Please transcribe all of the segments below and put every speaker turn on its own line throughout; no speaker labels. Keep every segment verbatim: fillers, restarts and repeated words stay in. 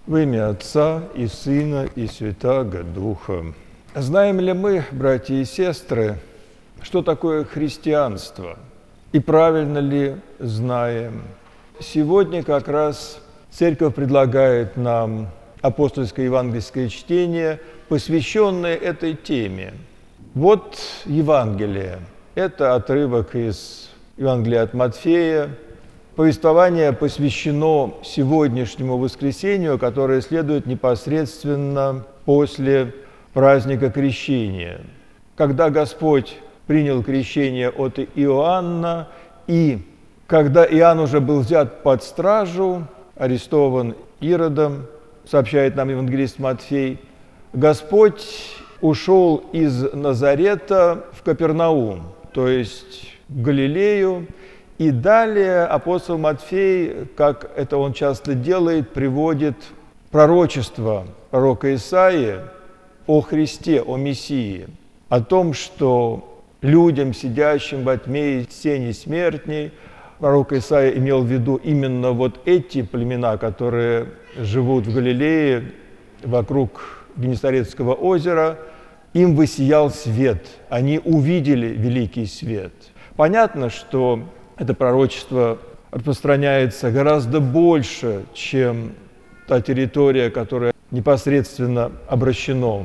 Во имя Отца и Сына и Святаго Духа. Знаем ли мы, братья и сестры, что такое христианство? И правильно ли знаем? Сегодня как раз Церковь предлагает нам апостольское евангельское чтение, посвященное этой теме. Вот Евангелие. Это отрывок из Евангелия от Матфея. Повествование посвящено сегодняшнему воскресению, которое следует непосредственно после праздника Крещения. Когда Господь принял крещение от Иоанна, и когда Иоанн уже был взят под стражу, арестован Иродом, сообщает нам евангелист Матфей, Господь ушел из Назарета в Капернаум, то есть в Галилею, и далее апостол Матфей, как это он часто делает, приводит пророчество пророка Исаии о Христе, о Мессии, о том, что людям, сидящим во тьме и тени смертней, пророк Исаия имел в виду именно вот эти племена, которые живут в Галилее, вокруг Генесарецкого озера, им воссиял свет, они увидели великий свет. Понятно, что это пророчество распространяется гораздо больше, чем та территория, которая непосредственно обращена.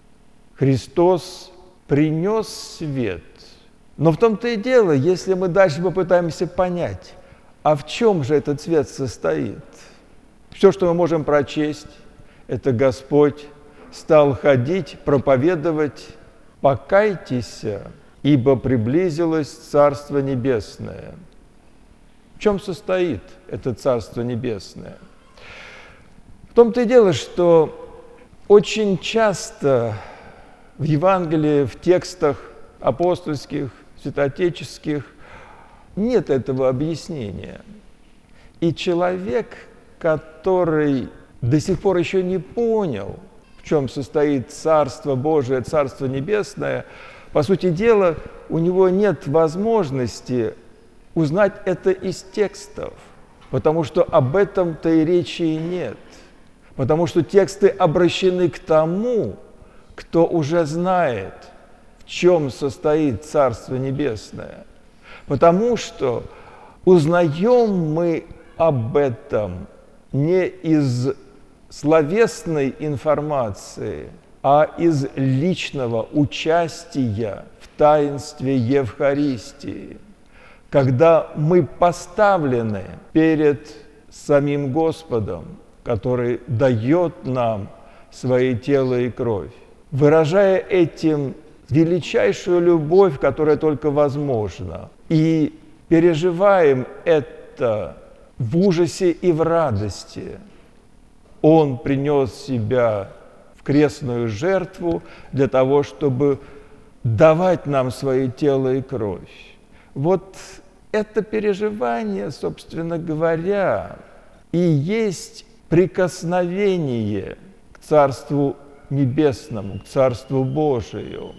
Христос принес свет. Но в том-то и дело, если мы дальше попытаемся понять, а в чем же этот свет состоит? Все, что мы можем прочесть, это Господь стал ходить, проповедовать: «Покайтесь, ибо приблизилось Царство Небесное». В чем состоит это Царство Небесное? В том-то и дело, что очень часто в Евангелии, в текстах апостольских, святоотеческих нет этого объяснения. И человек, который до сих пор еще не понял, в чем состоит Царство Божие, Царство Небесное, по сути дела, у него нет возможности узнать это из текстов, потому что об этом-то и речи и нет. Потому что тексты обращены к тому, кто уже знает, в чем состоит Царство Небесное. Потому что узнаем мы об этом не из словесной информации, а из личного участия в таинстве Евхаристии, когда мы поставлены перед самим Господом, который дает нам свое тело и кровь, выражая этим величайшую любовь, которая только возможна, и переживаем это в ужасе и в радости. Он принес себя в крестную жертву для того, чтобы давать нам свое тело и кровь. Вот это переживание, собственно говоря, и есть прикосновение к Царству Небесному, к Царству Божию.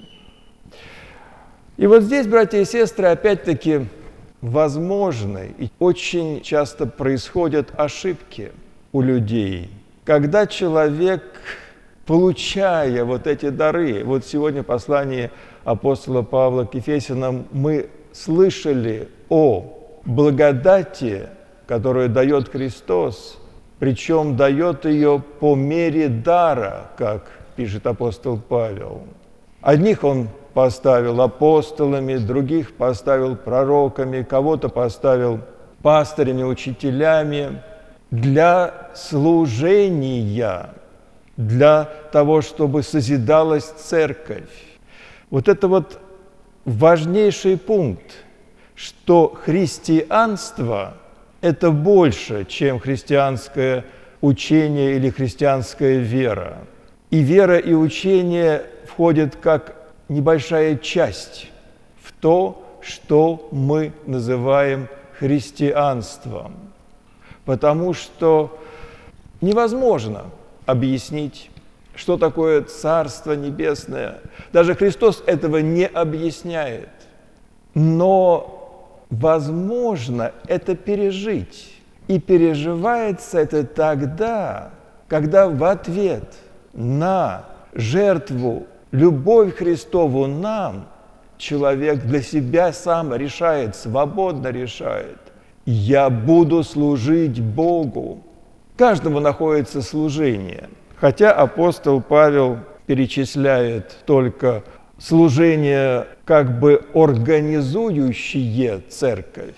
И вот здесь, братья и сестры, опять-таки возможны и очень часто происходят ошибки у людей, когда человек, получая вот эти дары, вот сегодня в послании апостола Павла к Ефесянам мы слышали о благодати, которую дает Христос, причем дает ее по мере дара, как пишет апостол Павел. Одних он поставил апостолами, других поставил пророками, кого-то поставил пастырями, учителями для служения, для того, чтобы созидалась церковь. Вот это вот важнейший пункт, что христианство – это больше, чем христианское учение или христианская вера. И вера и учение входят как небольшая часть в то, что мы называем христианством. Потому что невозможно объяснить, что такое Царство Небесное. Даже Христос этого не объясняет. Но возможно это пережить. И переживается это тогда, когда в ответ на жертву, любовь Христову нам, человек для себя сам решает, свободно решает: «Я буду служить Богу». Каждому находится служение. Хотя апостол Павел перечисляет только служение, как бы организующее церковь,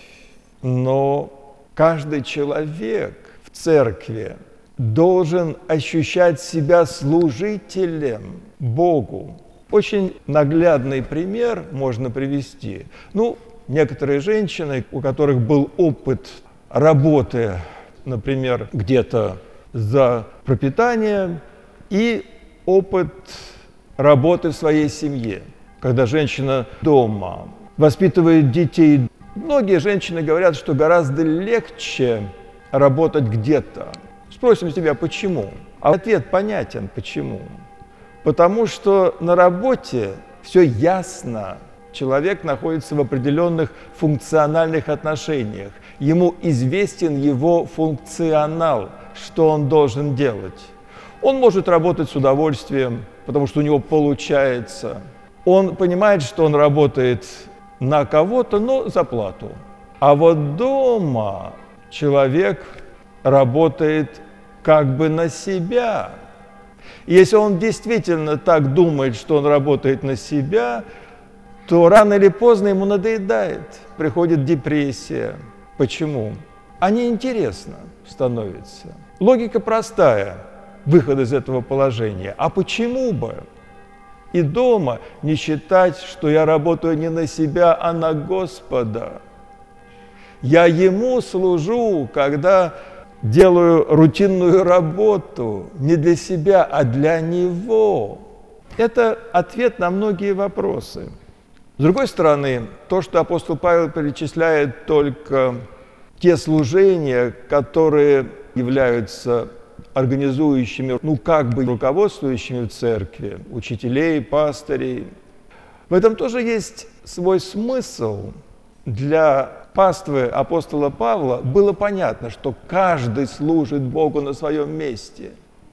но каждый человек в церкви должен ощущать себя служителем Богу. Очень наглядный пример можно привести. Ну, некоторые женщины, у которых был опыт работы, например, где-то за пропитание, и опыт работы в своей семье, когда женщина дома воспитывает детей. Многие женщины говорят, что гораздо легче работать где-то. Спросим себя, почему? А ответ понятен, почему. Потому что на работе все ясно. Человек находится в определенных функциональных отношениях. Ему известен его функционал, что он должен делать. Он может работать с удовольствием, потому что у него получается. Он понимает, что он работает на кого-то, но за плату. А вот дома человек работает как бы на себя. И если он действительно так думает, что он работает на себя, то рано или поздно ему надоедает, приходит депрессия. Почему? А неинтересно становится. Логика простая, выход из этого положения. А почему бы и дома не считать, что я работаю не на себя, а на Господа? Я Ему служу, когда делаю рутинную работу не для себя, а для Него. Это ответ на многие вопросы. С другой стороны, то, что апостол Павел перечисляет только те служения, которые являются организующими, ну как бы руководствующими в церкви, учителей, пастырей, в этом тоже есть свой смысл. Для паствы апостола Павла было понятно, что каждый служит Богу на своем месте.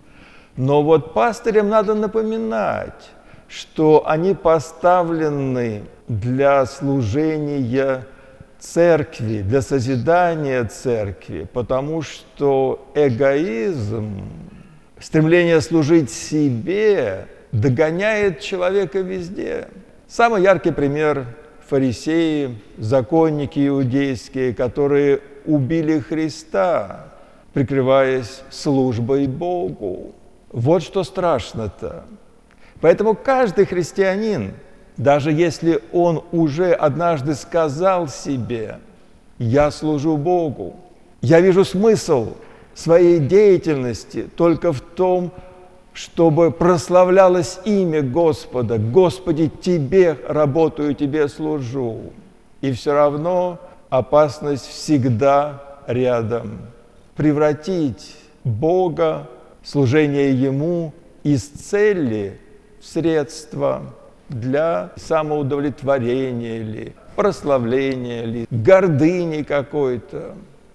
Но вот пастырям надо напоминать, что они поставлены для служения церкви, для созидания церкви, потому что эгоизм, стремление служить себе догоняет человека везде. Самый яркий пример – фарисеи, законники иудейские, которые убили Христа, прикрываясь службой Богу. Вот что страшно-то. Поэтому каждый христианин, даже если он уже однажды сказал себе: «Я служу Богу», я вижу смысл своей деятельности только в том, чтобы прославлялось имя Господа. Господи, Тебе работаю, Тебе служу. И все равно опасность всегда рядом. Превратить Бога, служение Ему из цели в средства для самоудовлетворения ли, прославления ли, гордыни какой-то.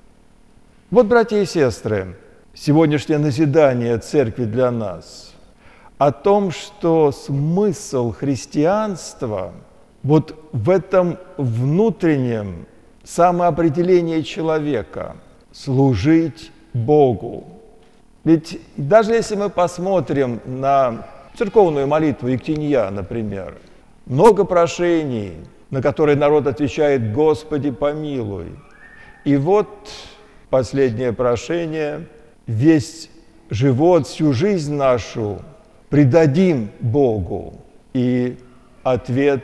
Вот, братья и сестры, сегодняшнее назидание церкви для нас о том, что смысл христианства вот в этом внутреннем самоопределении человека – служить Богу. Ведь даже если мы посмотрим на церковную молитву Ектинья, например, много прошений, на которые народ отвечает: «Господи, помилуй». И вот последнее прошение: «Весь живот, всю жизнь нашу предадим Богу». И ответ: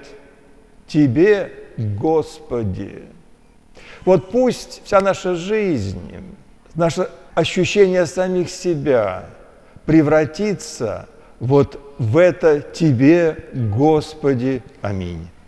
«Тебе, Господи». Вот пусть вся наша жизнь, наше ощущение самих себя превратится вот в это «Тебе, Господи». Аминь.